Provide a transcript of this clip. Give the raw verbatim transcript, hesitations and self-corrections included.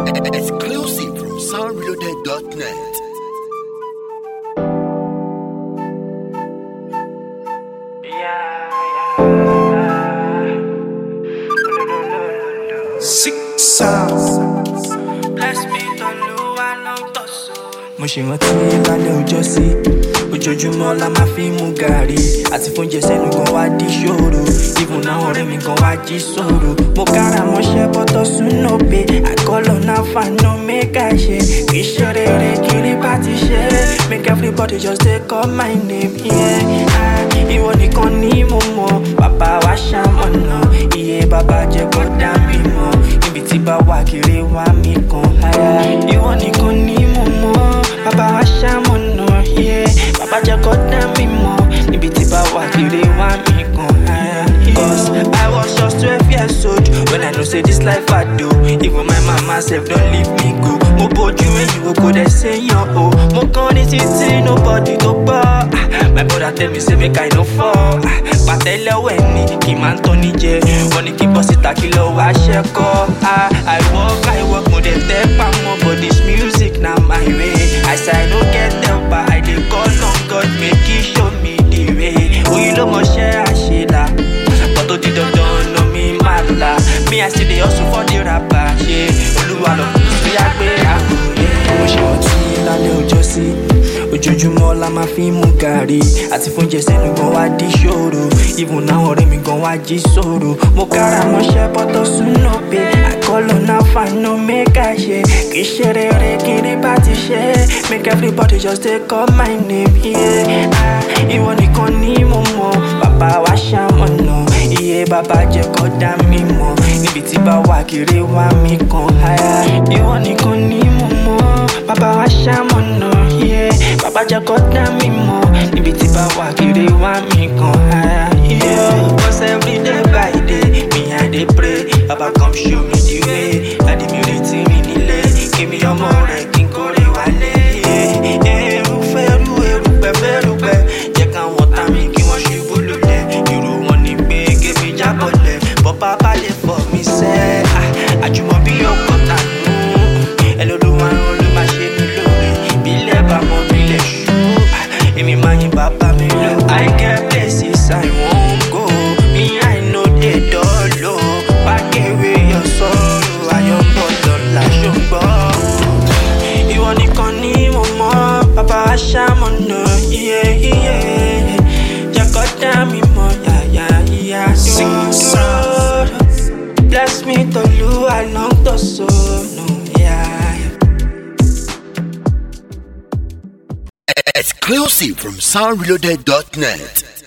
Exclusive from sound reloaded dot net. Six sounds. Bless me, Toluwa, no tosso. Mo ṣe rántí lálẹ́ ọjọ́ sí ojoojúmọ́ la máa fi mú gàrí àti fóúnjẹ sẹ́nu gan wá di ṣòro even náà ọ̀rẹ́ mi gan wá jí sòrò mo kára mọ́ṣẹ́ bọ́tọ̀ súnà pé àkọlọ̀ náà fàánà mẹ́ka ṣe kì í ṣe rere kiri bá ti ṣe make everybody just dey call my name yeah. Ìwọ nìkan ni mo mọ̀ bàbá wa ṣàmọ̀nà iye bàbá jẹ́ kó dá mi mọ̀ níbi tí bá wà kiri wá mi kan ìwọ nìkan ni mo mọ̀ bàbá wa ṣàmọ̀nà yeah. Bàbá jẹ́ kó dá mi mọ̀ níbi tí bá wà kiri wá mi kan cause I was just twelve years old when I know say this life I do even my mama sef don leave me go mo bójú ẹ̀yìn wo kò dẹ̀ séyàn o mo kàn ní títí nobody tó gbọ́ my brother tell me say make I no fall pàtẹ́lẹ́wọ̀ ẹ̀ ní kí n máa ń tọ́ ní jẹ wọ́n ní kí bọ́ síta kí lọ wá ṣẹ́kọ́ I work I work mo dẹ̀ tẹ́ pamọ́ but this music na my way as I no get helper I dey call on God make he show me the way oyin ló mọṣẹ́ àṣelà bọ́tò di dandan no mi máa la me I still dey hustle for the rapper ṣe olúwa lọ sí àgbẹ̀ àwòyẹ. mo ṣe ọtí lálẹ́ ọjọ́ sí ojoojúmọ́ la máa fi mú gàrí àti fóúnjẹ sẹ́nu gan wá di ṣòro even náà ọ̀rẹ́ mi gan wá jí sòrò mo kára mọ́ṣẹ́ bọ́tọ̀ súnà pé àkọlọ̀ náà fàánà mẹ́ka ṣe kì í ṣe rere kiri bá ti ṣe make everybody just dey call my name yeah. Ìwọ nìkan ni mo mọ̀ bàbá wa ṣàmọ̀nà iye bàbá jẹ́ kó dá mi mọ̀ níbi tí bá wà kiri wá mi kan ìwọ nìkan ni mo mọ̀ bàbá wa ṣàmọ̀nà yeah. Bàbá jẹ́ kó dá mi mọ̀ níbi tí bá wà kiri wá mi kan yeah. Cause every day by day me I dey pray Baba come show me the way láti mi retí mi nílé kí mi ọmọ rẹ̀ kí n kórè wálé erùfẹ́ rú erùpẹ̀ fẹ́rùpẹ̀ jẹ́ káwọn tá mi kí wọ́n ṣubú lulẹ̀ irú wọn ni pé kémi jábọ̀lẹ̀ bọ́ bàbá lè fọ́ mi sẹ́ àjùmọ̀bí ọkọ̀ tànú ẹlòlúwa ló máa ṣe ní lóore bílẹ̀ bá mọ́ bílẹ̀ ṣú èmi máa yin bàbá mi lọ. I get places I won't go me I know dey dull o back away your sorrow ayọ̀ ń bọ̀ lọ́la ṣùgbọ́n ìwọ nìkan ni mo mọ̀ bàbá wa ṣàmọ̀nà iye iye jẹ́ kó dá mi mọ̀ yàyà ìyá dúró bless me Toluwa long torso no yeah. Exclusive from sound reloaded dot net.